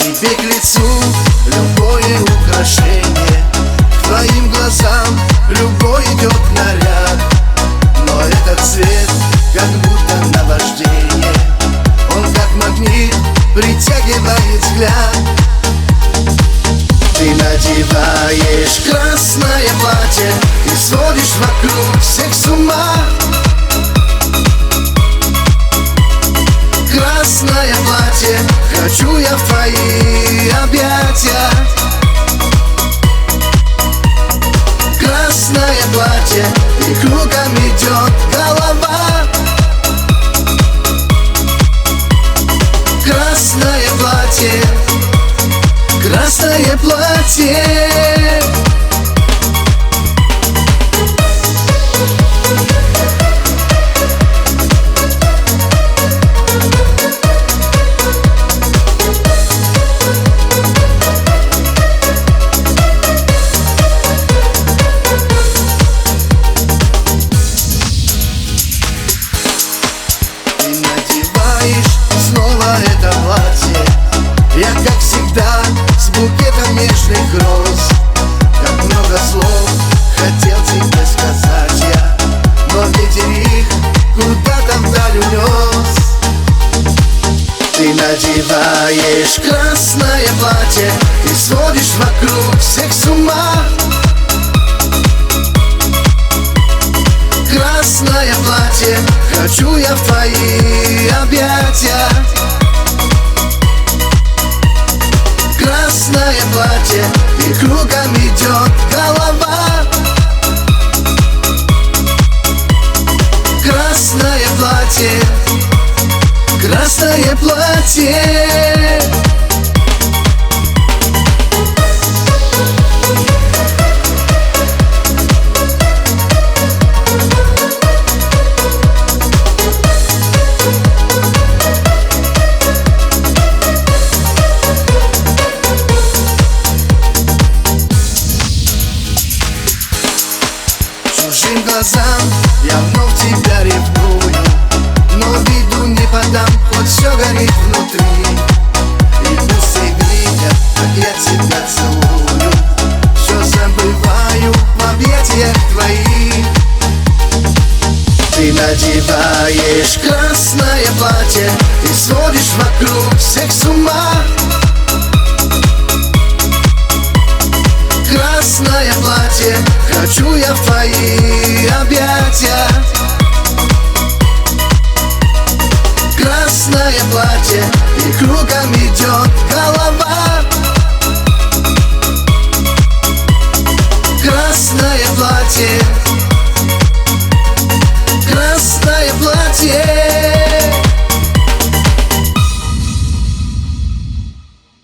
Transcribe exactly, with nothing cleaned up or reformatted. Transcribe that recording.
Тебе к лицу любое украшение, к твоим глазам любой идет наряд. Но этот цвет как будто наваждение, он как магнит притягивает взгляд. Ты надеваешь красное платье и сводишь вокруг всех с ума. Красное платье, хочу я в твои объятия. Красное платье, и кругом идет голова. Красное платье, красное платье. Снова это платье, я как всегда с букетом нежных роз. Как много слов хотел тебе сказать я, но ветер их куда-то вдаль унес. Ты надеваешь красное платье и сводишь вокруг всех с ума. Красное платье, хочу я в твои объятия. Красное платье, и кругом идет голова. Красное платье, красное платье. Чужим глазам я вновь тебя ревную, но виду не подам, хоть все горит внутри. И пусть все видят, как я тебя целую, все забываю в объятиях твоих. Ты надеваешь красное платье и сводишь вокруг всех с ума. Красное платье, хочу я в твои объятия. Красное платье, и кругом